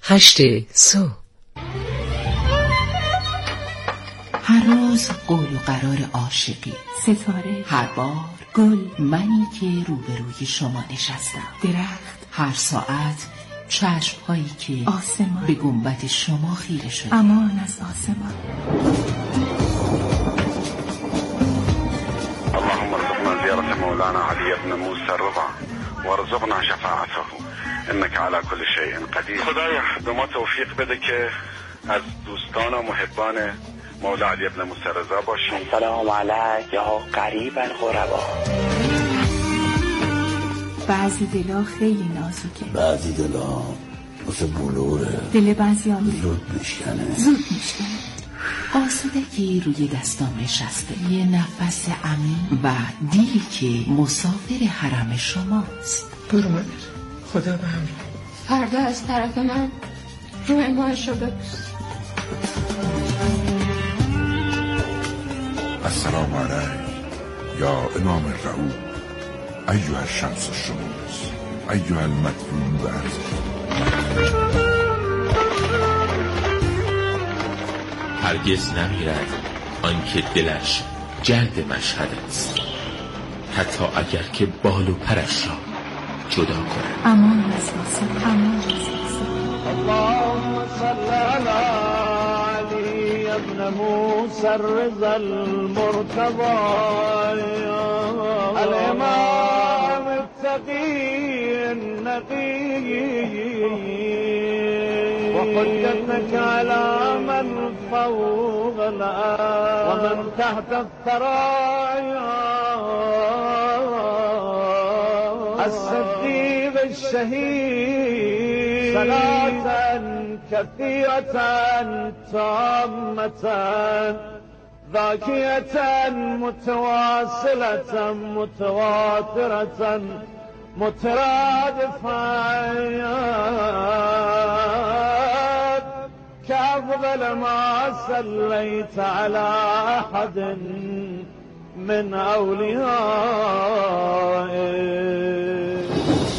8 صبح. هر روز قول و قرار عاشقی، ستاره، هر بار گل، منی که روبروی شما نشستم، درخت، هر ساعت چشم‌هایی که آسمان به گنبد شما خیره شده. امان از آسمان. اللهم ارزقنا زيارة مولانا علي بن موسى الرضا وارزقنا شفاعته انك على كل شيء قدیر. خدایا به ما توفیق بده که از دوستان و محبان مولا علی بن موسی الرضا باشیم. سلام علیک یا قریبا غربا. بعضی دلا خیلی نازکه، بعضی دلا مثل بلوره، دل بعضیان زود میشکنه. آسودگی روی دستام نشسته، یه نفس عمیق و دیلی که مسافر حرم شماست. برو مادر، خدا به همراه. فردا از طرف من روی ماهشو ببوس. السلام علیک یا امام الرعوب ایها الشمس الشموس ایها المدفون بارض. هرگز نمیرد آنکه دلش جلد مشهد است، حتی اگر که بال و پرش را جدا کند. امان از آسمان، امان از آسمان. اللهم صل علی علی ابن موسی الرضا المرتضی الامام التقی النقی وحجتك على من فوق الأرض ومن تحت الثرى الصديق الشهيد صلاة كثيرة تامة ذاكية متواصلة متواترة مترادفة كأفضل ما صليت على أحد من أوليائك.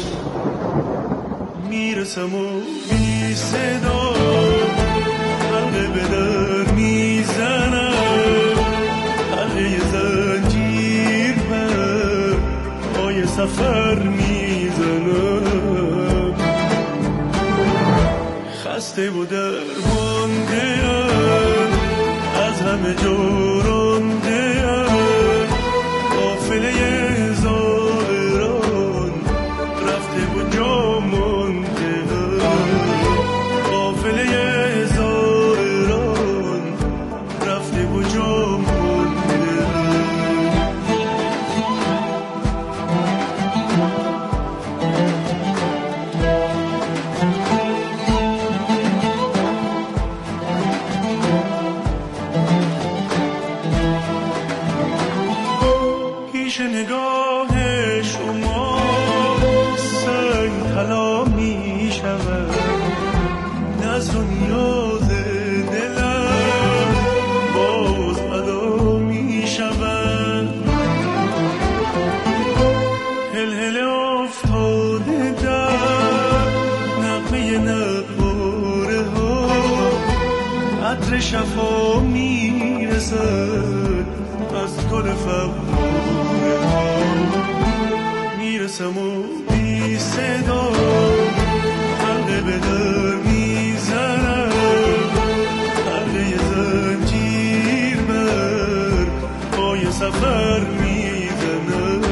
میرسم و بی صدا حلقه به در میزنم، حلقه زنجیر بر پای سفر میزنم، خسته و درمانده‌ام از همه جورنده‌ام، قافله زائران رفته و جا مانده‌ام، قافله زائران رفته و جا مانده‌ام. پیش نگاه شما سنگ طلا می شود، نظر و نیاز دلم باز ادا می شود، هل افتاده در نغمه نقاره ها، عطر شفا می رسد از گل فغانه ها، میرسم و بی صدا حلقه به در میزنم، حلقه زنجیر بر پای سفر میزنم.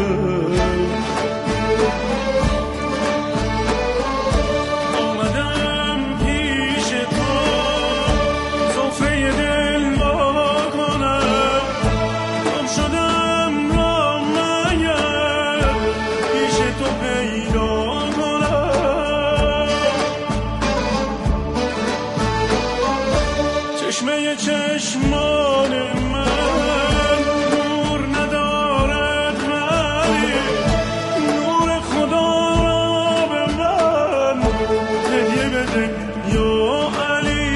آمدم پیش تو سفره دل وا کنم، گم شدم را نیم پیش تو پیدا کنم، چشمه چشمان من نور ندارد ولی نور خدا را به من هدیه بده یا علی.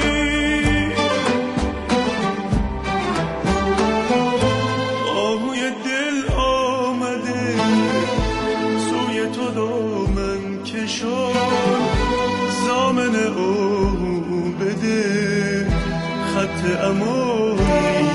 آهوی دل آمده سوی تو دامن کشان، زامن بوده خط امانی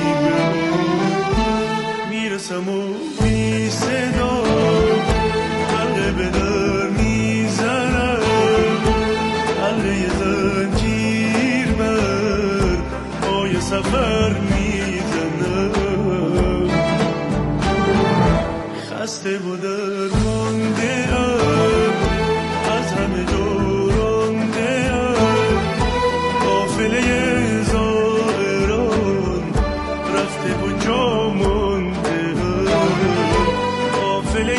میرسم و بی صدا حلقه به در میزنم حلقه زنجیر بر پای سفر میزنم خسته و درمانده ام از همه دورانده ام قافله زائران رفته و جا مانده ام قافله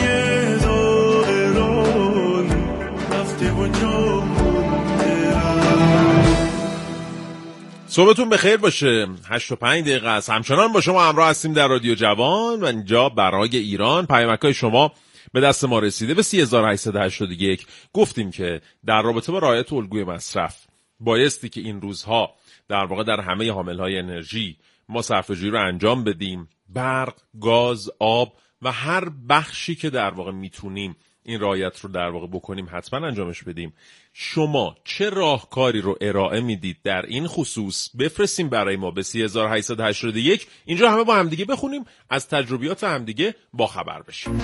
زائران رفته و جا مانده ام. صبحتون بخیر باشه. 8:05 است. همچنان با شما همراه هستیم در رادیو جوان و اینجا برای ایران. پیامک‌های شما به دست ما رسیده به 3881. گفتیم که در رابطه با رعایت الگوی مصرف بایستی که این روزها در واقع در همه حامل‌های انرژی ما صرفه‌جویی رو انجام بدیم. برق، گاز، آب و هر بخشی که در واقع میتونیم این رعایت رو در واقع بکنیم حتما انجامش بدیم. شما چه راهکاری رو ارائه میدید در این خصوص؟ بفرستیم برای ما به 3881. اینجا همه با همدیگه بخونیم، از تجربیات همدیگه با خبر بشیم.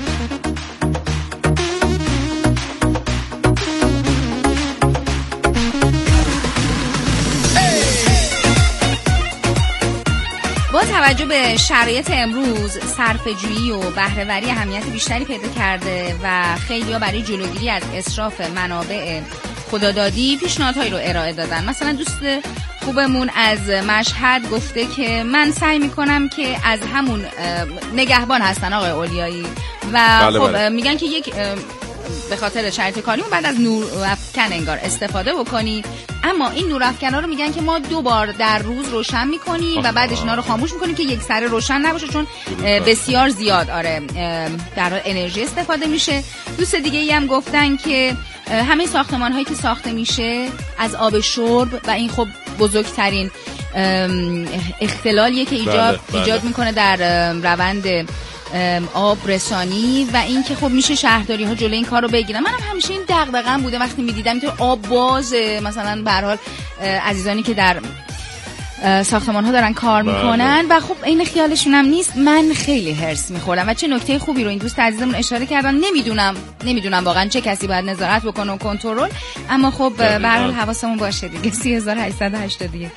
با توجه به شرایط امروز صرفه‌جویی و بهره‌وری اهمیت بیشتری پیدا کرده و خیلی‌ها برای جلوگیری از اسراف منابع خدادادی پیشنهادهایی رو ارائه دادن. مثلا دوست خوبمون از مشهد گفته که من سعی میکنم که از همون نگهبان هستن آقای اولیایی و بله خب بله. میگن که یک به خاطر شرایط کاریمون بعد از نورافکن انگار استفاده بکنید، اما این نورافکنا رو میگن که ما 2 بار در روز روشن میکنیم و بعدش اینا رو خاموش میکنیم که یک سره روشن نباشه، چون بسیار زیاد در حال انرژی استفاده میشه. دوست دیگه ای هم گفتن که همه ساختمان هایی که ساخته میشه از آب شرب و این خب بزرگترین اختلالیه که ایجاد میکنه در روند آب رسانی و این که خب میشه شهرداری ها جلوی این کار رو بگیرن. منم همیشه این دغدغه‌ام بوده وقتی میدیدم تو آب بازه، مثلا به هر حال عزیزانی که در ساختمان ها دارن کار میکنن و خب این خیالشون هم نیست. من خیلی هرس میخورم و چه نکته خوبی رو این دوست عزیزمون اشاره کردن. نمیدونم واقعا چه کسی باید نظارت بکنه و کنترل، اما خب به هر حال حواسمون باشه دیگه. 3881.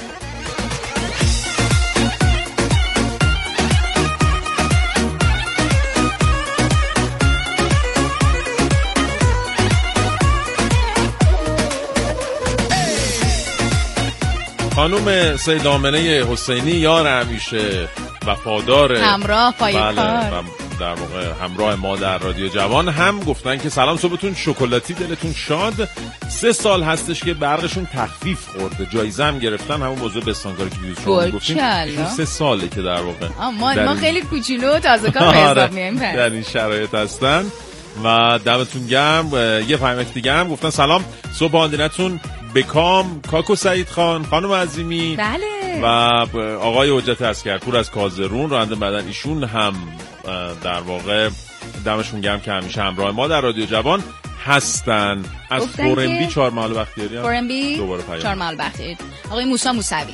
خانم سید آمنه حسینی یار همیشه وفادار همراه پایکار در واقع همراه ما در رادیو جوان هم گفتن که سلام، صبحتون شکلاتی، دلتون شاد. 3 سال هستش که برقشون تخفیف خورده، جایزه هم گرفتن، همون موضوع بستانکاری که دیروز شما گفتیم. 3 ساله که در واقع ما خیلی کوچولو و تازه کار به حساب میایم در این شرایط هستن و دمتون گرم. یه پیامک دیگه هم گفتن سلام، صبح آندینتون بکام کاکو سعید خان، خانم عظیمی بله. و آقای حجت عسکرپور از کازرون راننده بدن، ایشون هم در واقع دمشون گرم که همیشه همراه ما در رادیو جوان هستن. از فورنبی 4 محل بختیاری فورنبی 4 محل بختیاری آقای موسی موسوی.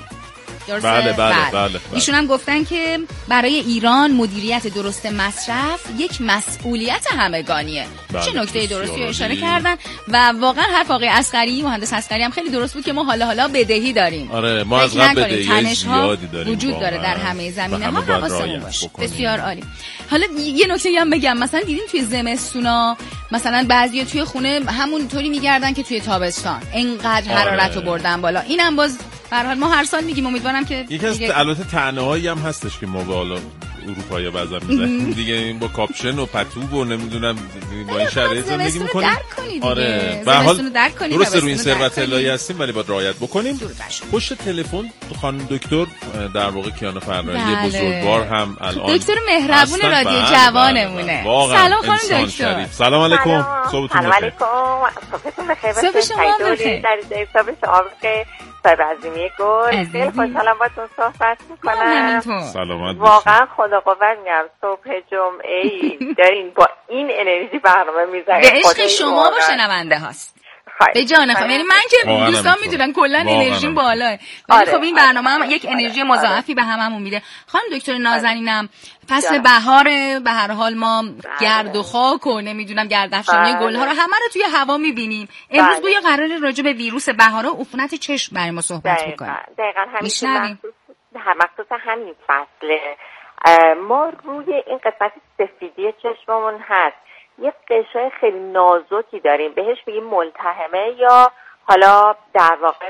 بله. ایشون هم گفتن که برای ایران مدیریت درست مصرف یک مسئولیت همگانیه. چه نکته درستی رو اشاره کردن و واقعا حرف آقای عسکری، مهندس عسکری هم خیلی درست بود که ما حالا بدهی داریم. آره ما از قبل بدهی زیادی داریم، وجود داره در همه زمینه‌ها، حواسمون باشه. بسیار عالی. حالا یه نکته هم بگم، مثلا دیدین توی زمستونا مثلا بعضیا توی خونه همونطوری میگردن که توی تابستان، اینقدر حرارت رو بردن بالا. اینم باز به هر حال ما هر سال میگیم، امیدوارم که یکی از البته طعنه‌هایی هم هستش که ما بالا اروپایی بعضا میزنیم دیگه، این با کاپشن و پتو و نمیدونم با این شرایط زندگی میکنیم. آره به هر حال درست روی این ثروت الهی هستیم ولی باید رعایت بکنیم. پشت تلفن خانم دکتر در واقع کیان فرنایی بزرگوار هم الان دکتر مهربون رادیو جوانمونه. سلام خانم دکتر. سلام علیکم. صبحتون بخیر. صبحتون بخیر. صبح شما بخیر. صبح شما بخیر. صاحب عظیمی گل، خیلی خوشحالم باتون صحبت میکنم. سلامت واقعا خدا قوت میگم صبح جمعه‌ای دارین با این انرژی برنامه میذارین. به عشق شما با شنونده هاست. به جان خودم. یعنی من که دوستان میدونن کلا انرژیم بالاه، ولی خب این برنامه هم یک انرژی مضاعفی به هممون میده. خانم دکتر نازنینم فصل بهاره، به هر حال ما گرد و خاک و نمیدونم گردافشانی گل‌ها رو همه رو توی هوا میبینیم. امروز گویا قراره راجع به ویروس بهاره و عفونت چشم برای ما صحبت بکنیم. دقیقاً همین مخصوص همین فصل ما روی این قسمت سفیدی چشممون هست یه قشای خیلی نازکی داریم، بهش میگیم ملتهمه یا حالا در واقع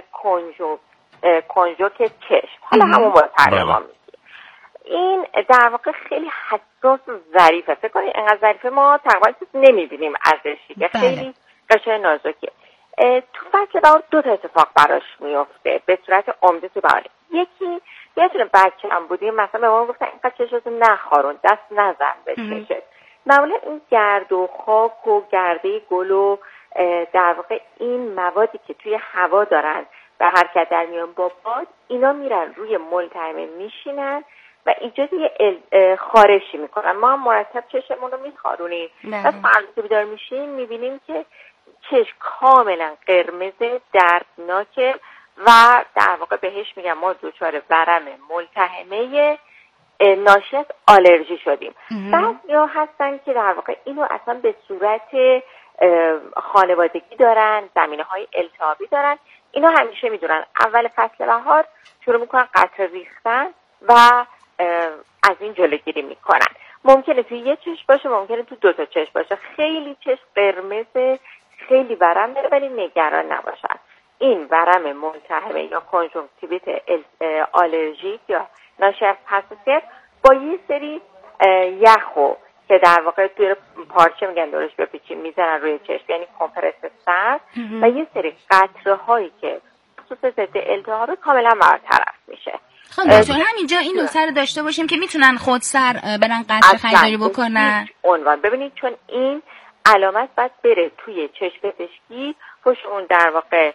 کنجوک چشم، حالا همون ملتهمه ما میگیم. این در واقع خیلی حساس و ظریفه، فکر کنید اینقدر ظریفه ما تقریبا نمیبینیم ازش که خیلی قشای نازکیه. تو فصل بهار دو تا اتفاق براش میفته به صورت عمده تو بهار. یکی یادتونه بچه‌ام بودیم مثلا به ما گفتن اینقدر چشمتو نخارون، دست نزن به چشت. معمولا این گرد و خاک و گرده گل و در واقع این موادی که توی هوا دارن به حرکت در میان با باد، اینا میرن روی ملتهمه میشینن و ایجاد یه خارشی میکنن. ما هم مرتب چشممون رو میخارونیم و فردا که بیدار میشیم میبینیم که چشم کاملا قرمز دردناکه و در واقع بهش میگم ما دچار ورم ملتهمه ناشی از آلرژی شدیم. بعضیا هستن که در واقع اینو اصلا به صورت خانوادگی دارن، زمینه‌های التهابی دارن. اینا همیشه میدونن اول فصل بهار شروع میکنن قطره ریختن و از این جلوگیری میکنن. ممکنه توی یه چشم باشه، ممکنه تو دو تا چشم باشه. خیلی چشم قرمز، خیلی ورم داره، ولی نگران نباشن. این ورم ملتهمه یا کنجکتیویت آلرژیک یا ناشی از حساسیت با یه سری یخو که در واقع توی پارچه میگن دورش بپیچیم میزنن روی چشم، یعنی کمپرس سرد و یه سری قطره هایی که خصوص ضد التهاب کاملا برطرف میشه. خب دکتر همینجا این نکته رو داشته باشیم که میتونن خودسر برن قطره خریداری بکنن. عنوان ببینید چون این علامت باید بره توی چشم پزشکی، پشت اون در واقع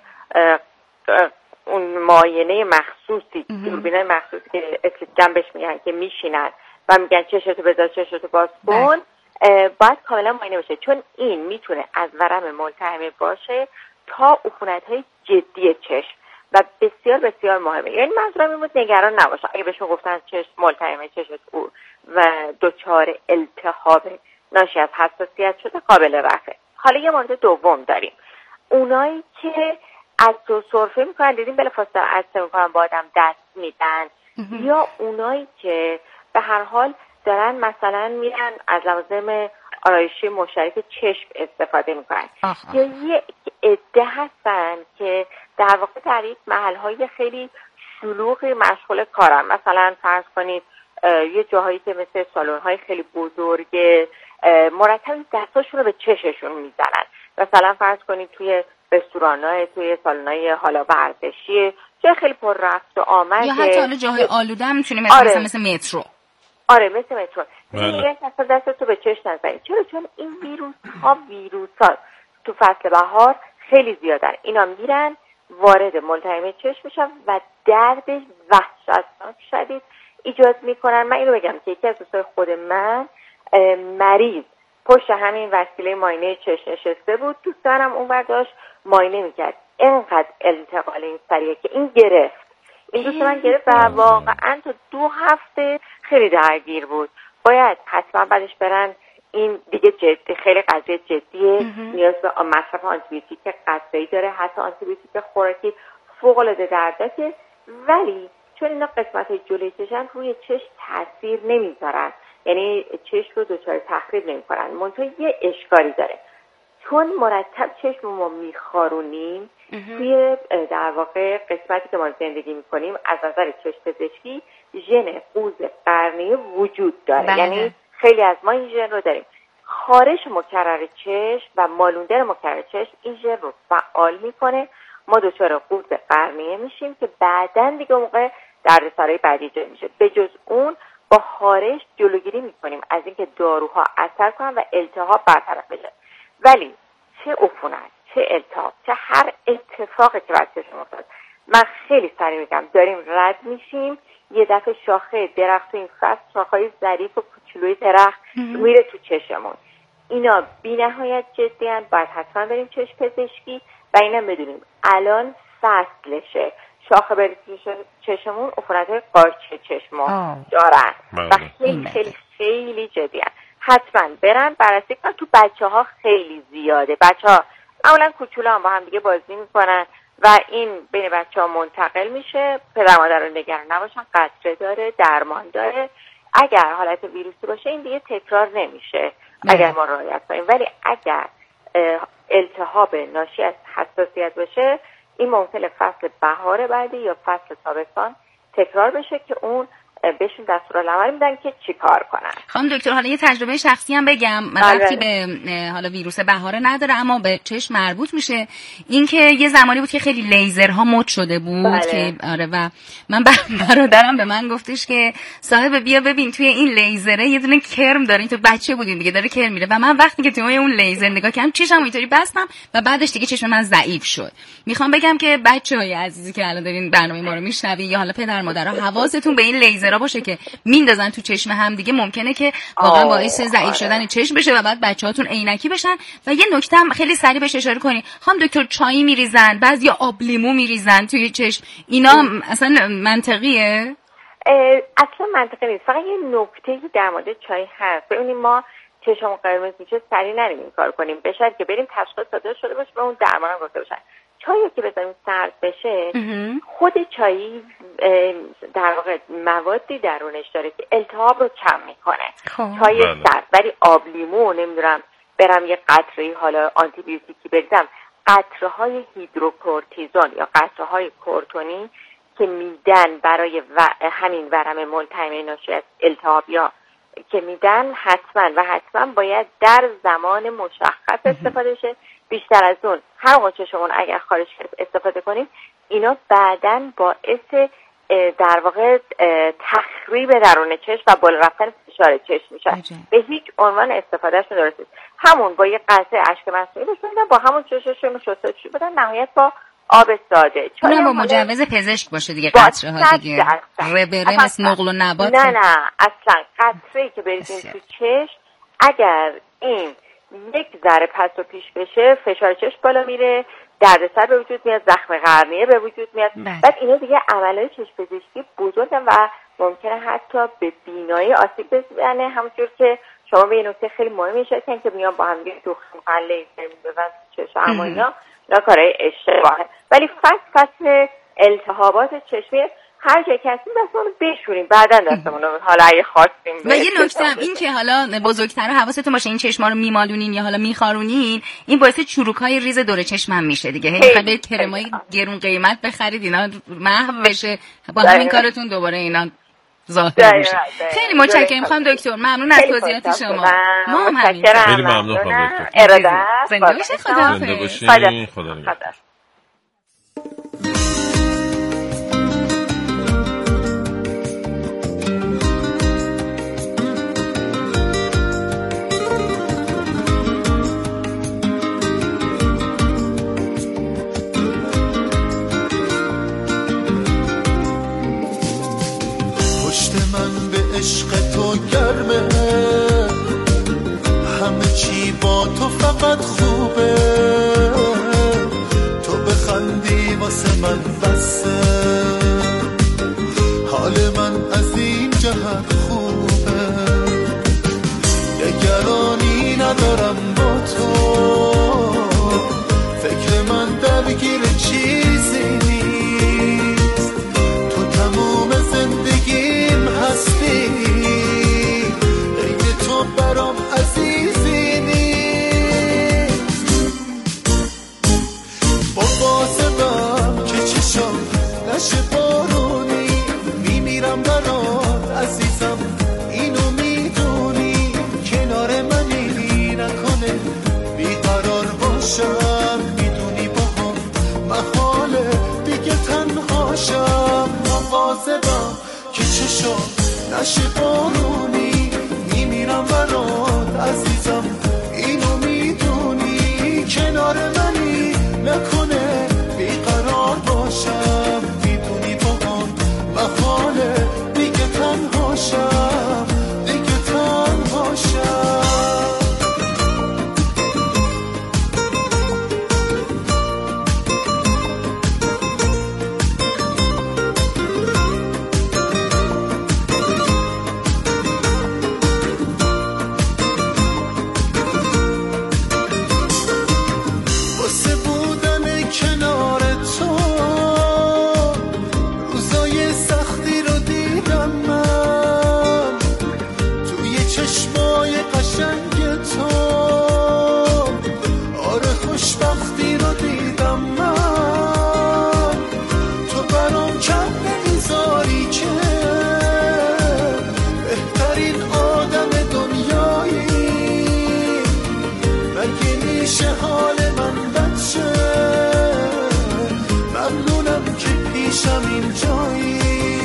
اون معاینه مخصوصی، دوربینای مخصوصی که اسلیپ بهش میگن که میشینن و میگن چشتو بذار چشتو باز کن، باید کاملا معاینه بشه، چون این میتونه از ورم ملتهمه باشه تا عفونت‌های جدی چشم و بسیار بسیار مهمه. یعنی منظورم این بود نگران نباشه اگه بهشون گفتن چشم ملتهمه چشت او و دچار التهاب ناشی از حساسیت شده قابل رفعه. حالا یه مورد دوم داریم، اونایی که از تو سرفه میکنن، دیدیم بلافاصله عطسه میکنن با آدم دست میدن، یا اونایی که به هر حال دارن مثلا میرن از لوازم آرایشی مشترک چشم استفاده میکنن، یا یه عده هستن که در واقع در یک محلهای خیلی شلوغی مشغول کارن. مثلا فرض کنید یه جاهایی که مثل سالن‌های خیلی بزرگ مرتب دستاشون رو به چششون میزنن. مثلا فرض کنید توی رستوران‌های، توی سالن‌های حالا ورزشی جای خیلی پر رفت و آمد، یا حتی حالا جاهای آلوده هم میتونیم مثل مترو. آره مثل مترو. میگن دستتو به چشم نزنید. چون این ویروس‌ها تو فصل بهار خیلی زیادن. اینا میرن وارد ملتهمه چشم میشن و درد وحشتناک شدید ایجاد میکنن. من اینو بگم که یکی از دوستای خود من مریض پشت همین وسیله معاینه چشم نشسته بود، دوستانم اون ور داشت معاینه میکرد، اینقدر انتقال این سریعه که این گرفت، این دوست من گرفت و واقعا تا 2 هفته خیلی درگیر بود. باید حتما بعدش برن، این دیگه جدی، خیلی قضیه جدیه، نیاز به مصرف آنتیبیوتیک قطره‌ای داره، حتی آنتیبیوتیک خوراکی فوق‌العاده دردناکه، ولی چون اینا قسمت‌های جلوی چشم روی چشم تاثیر نمیذارن، یعنی چشم رو دچار تخریب نمی‌کنن. منتها یه اشکالی داره، چون مرتب چشم ما میخارونیم توی در واقع قسمتی که ما زندگی میکنیم از نظر چشم پزشکی ژن قوز قرنیه وجود داره. یعنی خیلی از ما این ژن رو داریم. خارش مکرر چشم و مالوندن مکرر چشم این ژن رو فعال میکنه، ما دچار قوز قرنیه میشیم که بعداً دیگه موقع دردسرای بعدی ایجاد میشه. به جز اون با خارش جلوگیری میکنیم از اینکه داروها اثر کنن و التهاب برطرف بشه. ولی چه عفونت، چه التهاب، چه هر اتفاقی که بر چشم افتاد، من خیلی سریع میگم داریم رد میشیم، یه دفعه شاخه درخت تو این فصل، شاخه‌های ظریف و کوچولوی درخت میره تو چشممون. اینا بی‌نهایت جدی ان، باید حتما بریم چشم پزشکی و اینم بدونیم الان فصلشه. شاخه بریز چشمون عفونت‌های قارچ چشم دارن و خیلی خیلی خیلی جدیه. حتما برن بررسی کنن. تو بچه‌ها خیلی زیاده. بچه‌ها معمولا کوچولو هم با هم دیگه بازی میکنن و این بین بچه‌ها منتقل میشه. پدر مادر رو نگران نباشن، قطره داره، درمان داره. اگر حالت ویروسی باشه این دیگه تکرار نمیشه اگر ما رعایت کنیم، ولی اگر التهاب ناشی از حساسیت باشه این ممکنه فصل بهار بعدی یا فصل تابستان تکرار بشه که اون بهشون دستورالعمل میدن که چی کار کنن. خانم دکتر حالا یه تجربه شخصی هم بگم، وقتی به حالا ویروس بهاره نداره اما به چشم مربوط میشه، این که یه زمانی بود که خیلی لیزرها مد شده بود که آره و من برادرم به من گفتش که صاحب بیا ببین توی این لیزره یه دونه کرم داره، این تو بچه بودیم دیگه داره کرم میره و من وقتی که توی اون لیزر نگاه کردم چشمم اینطوری بستم و بعدش دیگه چشم من ضعیف شد. میخوام بگم که بچه‌های عزیزی که الان دارین برنامه ما رو میشنوین یا حالا پدر مادرها حواستون به این لیزرها باشه که میندازن تو چشم هم دیگه ممکنه که واقعا باعث ضعیف شدن چشم بشه و بعد بچه‌هاتون عینکی بشن. و یه نکته هم خیلی سریع بهش اشاره کنی خانم دکتر، چای میریزن، بعضیا آب لیمو میریزن توی چشم، اینا اصلا منطقیه؟ اصلا منطقی نیست. فقط یه نکته‌ای در مورد چای هست. ببینید ما چشم قرمز میشه سریع نریم این کار کنیم، بشه که بریم تشخیص داده شده باشه به اون درمان هم گفته باشن. چایی که بذاریم سرد بشه خود چایی در واقع موادی درونش داره که التهاب رو کم میکنه. چای سرد. ولی آب لیمو نمیدونم برم یه قطره حالا آنتی بیوتیکی بریزم، قطره های هیدروکورتیزون یا قطره های کورتونی که میدن برای همین ورم ملتهب ناشی از التهاب یا که میدن حتما باید در زمان مشخص استفاده شه. بیشتر از اون هر موقع چشمون اگر خارج استفاده کنیم اینا بعداً باعث در واقع تخریب درون چشم و بالا رفتن فشار چشم میشه. به هیچ عنوان استفادهشون درست نیست. همون با یه قطره اشک مصنوعی بشوندن، با همون چشمشون شستشویی بدن، نهایت با آب ساده. اونم با مجوز پزشک باشه دیگه، قطره ها دیگه ربره مثل نقل و نبات. نه اصلا قطره‌ای که بریزیم تو چشم اگر این یک ذره پس و پیش بشه فشار چشم بالا میره، دردسر به وجود میاد، زخم قرنیه به وجود میاد. بعد اینا دیگه عملهای چشم پزشکی بزرگن و ممکنه حتی به بینایی آسیب بزنه. همونطور که شما به این نکته خیلی مهمی اشاره کردین که میان با هم دیگه دخان قله می‌بزنن چشم، اما اینا کارهای اشتباهه. ولی فصل التهابات چشمی هر جا که هستیم دستمون رو بشوریم، بعداً دستمون رو حالا اگه خواستیم. و یه نکته هم این که حالا بزرگتره حواستون باشه این چشما رو میمالونین یا حالا میخارونین، این باعث چروکای ریز دور چشم هم میشه دیگه. خیلی کرمای گرون قیمت بخرید اینا محو بشه، با همین کارتون دوباره اینا ظاهر میشه. خیلی متشکرم خانم دکتر، ممنون از توضیحات شما. ما هم همین. خیلی ممنون خانم دکتر. ارادت. زنده باشید. خدا نگهدار. عشق تو گرمه، همه چی با تو فقط خوبه، تو بخندی واسه من بسه، حال من از این جهت خوبه، نگرانی ندارم با تو، فکر من درگیر چیزی نیست، تو تموم زندگیم هستی، برام عزیزی نیست، با بازم که چشم نشه بارونی، میمیرم برات عزیزم اینو میدونی، کنار منی نکنه بیقرار باشم، میدونی با هم محاله دیگه تنهاشم، مواظبم که چشم نشه بارونی، میمیرم برات عزیزم اینو میدونی، کنار منی نکنه بیقرار باشم، میدونی با هم محاله دیگه تنهاشم، دیگه تنهاشم. باشم این جایی.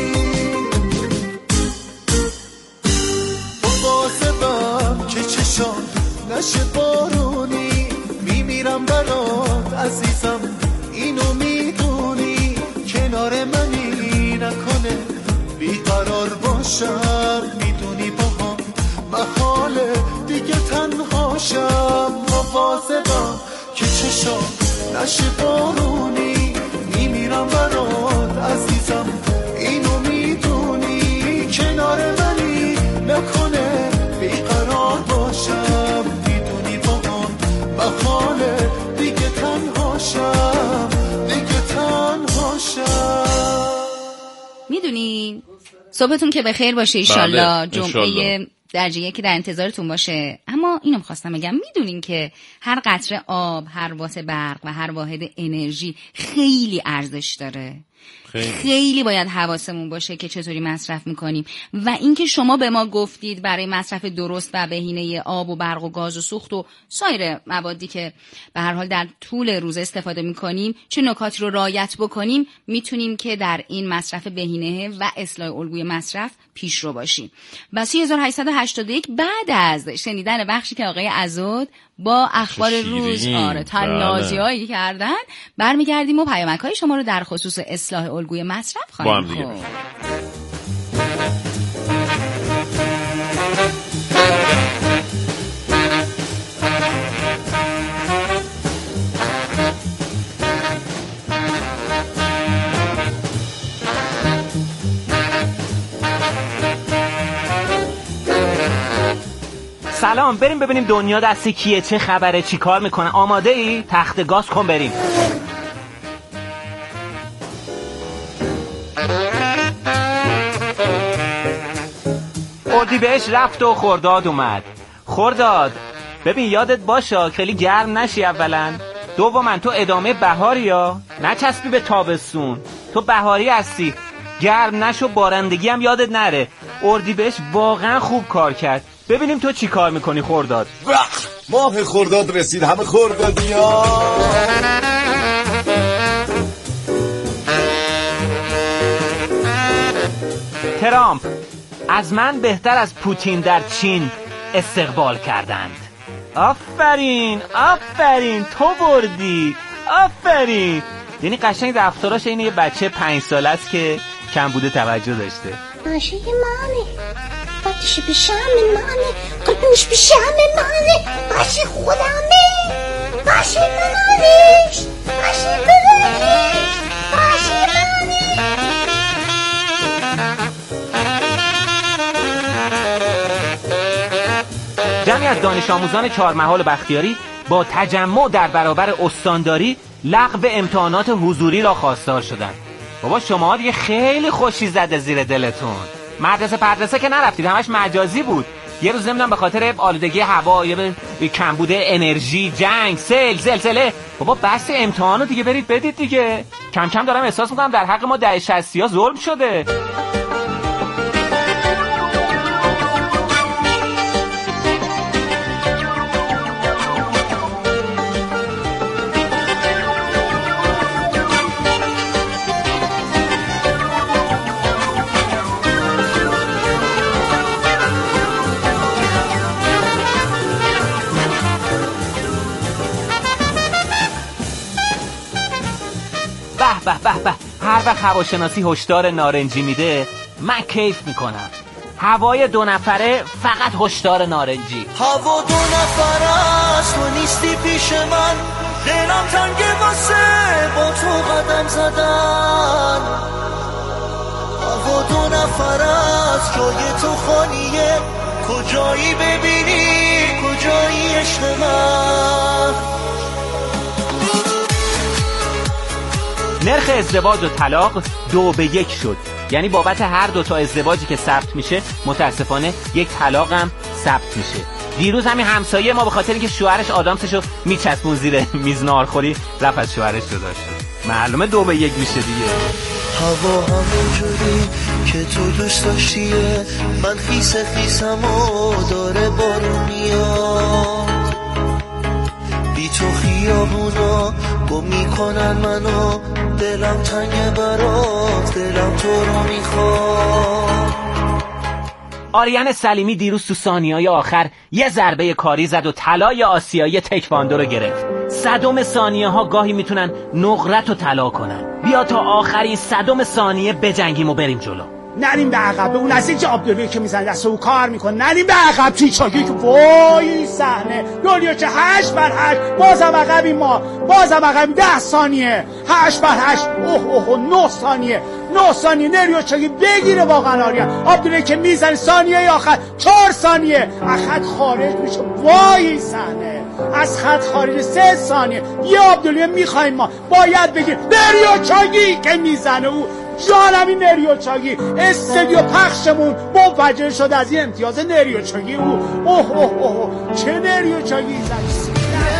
مواظبم که چشام نشه بارونی، میمیرم برات عزیزم اینو میدونی، کنار منی نکنه بیقرار باشم، میدونی باهام محاله دیگه تنهاشم. مواظبم که چشام نشه بارونی، میمیرم برات عزیزم اینو میدونی، کنار منی نکنه بیقرار باشم، میدونی باهام محاله دیگه تنهاشم، دیگه تنهاشم. میدونین صبحتون که بخیر باشه ایشالله. جمعه درجه یکی در انتظارتون باشه. اما اینو میخواستم بگم، میدونین که هر قطره آب، هر وات برق و هر واحد انرژی خیلی ارزش داره. خیلی باید حواسمون باشه که چطوری مصرف میکنیم. و اینکه شما به ما گفتید برای مصرف درست و بهینه آب و برق و گاز و سوخت و سایر موادی که به هر حال در طول روز استفاده میکنیم چه نکاتی رو رعایت بکنیم، میتونیم که در این مصرف بهینه و اصلاح الگوی مصرف پیشرو باشیم. و 3881 بعد از شنیدن بخشی که آقای عزاد با اخبار روز تنازیایی کردن، برمیگردیم و پیامک‌های شما رو در خصوص اصلاح الگوی مصرف خواهیم خورد. سلام، بریم ببینیم دنیا دست کیه، چه خبره، چی کار میکنه. آماده ای؟ تخت گاز کن بریم. اردیبهشت رفت و خرداد اومد. خرداد ببین یادت باشه خیلی گرم نشی اولا، دوما تو ادامه بهاری یا نچسبی به تابستون، تو بهاری هستی، گرم نشو، بارندگی هم یادت نره. اردیبهشت واقعا خوب کار کرد. ببینیم تو چی کار میکنی خرداد. ماه خرداد رسید، همه خردادیا. ترامپ از من بهتر از پوتین در چین استقبال کردند. آفرین آفرین، تو بردی، آفرین. یعنی قشنگ رفتاراش اینه یه بچه 5 ساله است که کم بوده توجه داشته. باشه مامی، باتش پیشم مامی، قلبش پیشم مامی، باشه خودمه، باشه مامانش، باشه ببرش، باشه مامی. جمعی از دانش آموزان 4 محال بختیاری با تجمع در برابر استانداری لغو امتحانات حضوری را خواستار شدند. بابا شما دیگه خیلی خوشی زده زیر دلتون. مدرسه که نرفتید، همش مجازی بود. یه روز نمیدونم به خاطر آلودگی هوا، یه کمبود انرژی، جنگ، زلزله. بابا بس امتحانو دیگه برید بدید دیگه. کم کم دارم احساس میکنم در حق ما 60ها ظلم شده. به هر وقت هواشناسی هشدار نارنجی میده من کیف میکنم. هوای 2 نفره فقط هشدار نارنجی. هوا 2 نفره است و نیستی پیش من، دلم تنگه واسه با تو قدم زدن. هوا 2 نفره است، جای تو خالیه، کجایی ببینی کجایی عشق من. نرخ ازدواج و طلاق 2-1 شد. یعنی بابت هر 2 تا ازدواجی که ثبت میشه متاسفانه 1 طلاق هم ثبت میشه. دیروز همین همسایه ما به خاطر اینکه شوهرش آدامسشو میچسبون زیر میز ناهارخوری رفت از شوهرش جدا شد. معلومه 2-1 میشه دیگه. هوا همونجوری که تو دوست داشتیه، من خیسم و داره بارون میاد، بی تو بیابونا گم میکنن منو، دلم تنگه برات، دلم تو رو میخواد. آریان سلیمی دیروز تو ثانیه‌های آخر یه ضربه کاری زد و طلای آسیایی تکواندو رو گرفت. صدم ثانیه ها گاهی میتونن نقرت رو طلا کنن. بیا تا آخرین صدم ثانیه بجنگیم و بریم جلو. نریم به عقب، به اون نزدیک عبدالوی که میزنه دست او کار میکنه. نریم به عقب توی چاگی که وای صحنه دنیا که 8x8 بازم عقبیم ما، بازم عقبیم 10 ثانیه 8x8 اوه 9 ثانیه 9 ثانیه نریو چاگی بگیره واقعا آریان. عبدالوی که میزنه ثانیه آخر 4 ثانیه از خط خارج میشه، وای صحنه از خط خارج 3 ثانیه یه عبدالوی میخوایم ما باید بگیر نریو چاگی که میزنه او جانم. این نریو چاگی استودیو پخشمون منفجر شد از این امتیاز نریو چاگی او اوه چه نریو چاگی زد.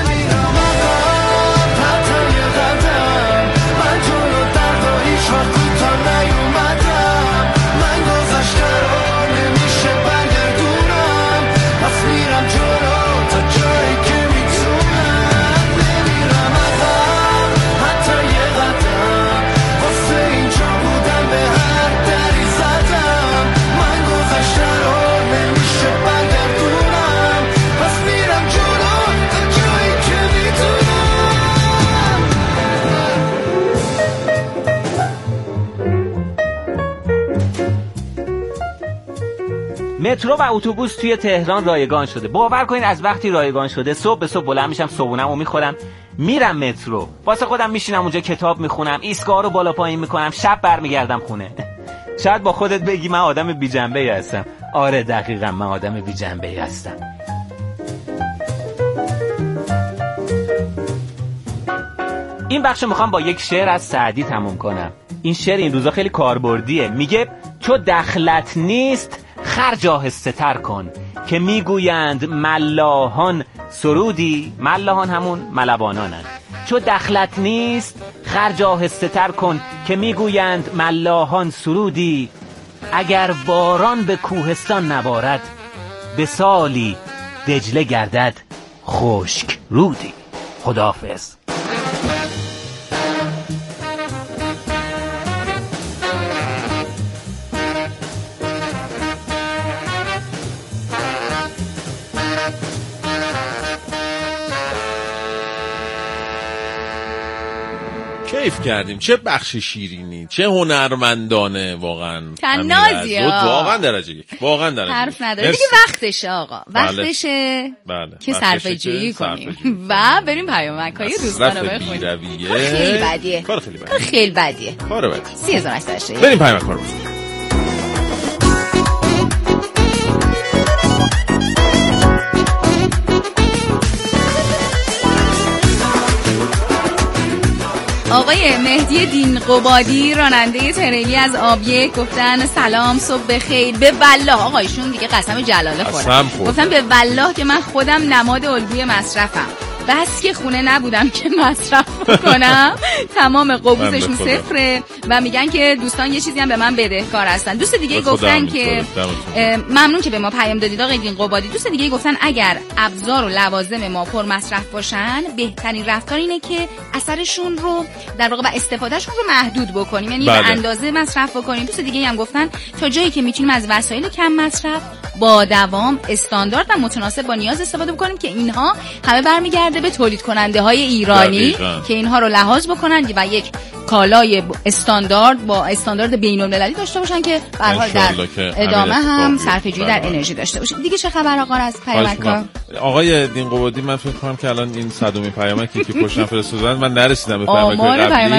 مترو و اتوبوس توی تهران رایگان شده. باور کنید از وقتی رایگان شده صبح به صبح بلند میشم، صبحونه‌مو میخورم، میرم مترو، واسه خودم میشینم اونجا کتاب میخونم، ایستگاه رو بالا پایین میکنم، شب برمیگردم خونه. شاید با خودت بگی من آدم بی جنبه‌ای هستم. آره دقیقاً من آدم بی جنبه‌ای هستم. این بخش میخوام با یک شعر از سعدی تموم کنم. این شعر این روزا خیلی کاربردیه. میگه چو دخلت نیست خرج آهسته تر کن که میگویند ملاحان سرودی. ملاحان همون ملوانانن. چو دخلت نیست خرج آهسته تر کن که میگویند ملاحان سرودی. اگر باران به کوهستان نبارد به سالی دجله گردد خشک رودی. خداحافظ. کیف کردیم. چه بخش شیرینی، چه هنرمندانه واقعا. تنازی واقعا درجه یک، واقعا درجه یک. حرف نداره دیگه. وقتشه آقا، وقتشه که صرفه جویی کنیم و بریم پیامک‌های دوستان رو بخونیم. خیلی بدیه. کار خیلی بدیه. کار بدیه. 3880 بریم پیامک‌ها رو بخونیم. آقای مهدی دین قبادی راننده تریلی از آبیه گفتن سلام صبح بخیر. به والله آقایشون دیگه قسم جلاله خوردن. گفتن به والله که من خودم نماد الگوی مصرفم، بس که خونه نبودم که مصرف کنم. تمام قبوزشون صفره و میگن که دوستان یه چیزی هم به من بدهکار هستن. دوست دیگه گفتن که ممنون که به ما پیام دادید آقای دین قبادی. دوست دیگه گفتن اگر ابزار و لوازم ما پر مصرف باشن بهترین رفتار اینه که اثرشون رو در واقع و استفادهشون رو محدود بکنیم، یعنی به اندازه مصرف بکنیم. دوست دیگه هم گفتن تا جایی که میتونیم از وسایل کم مصرف با دوام استاندارد و متناسب با نیاز استفاده بکنیم که اینها همه برمیگرده به تولید کننده های ایرانی که اینها رو لحاظ بکنن و یک کالای استاندارد با استاندارد بین‌المللی داشته باشن که به هر حال در ادامه هم صرفه‌جویی در انرژی داشته باشیم. دیگه چه خبر آقا از پیامک؟ آقای دین قبادی من فکر کنم که الان این صدومی پیامکی که پشتم فرستادن من نرسیدم به پیامک قبلی.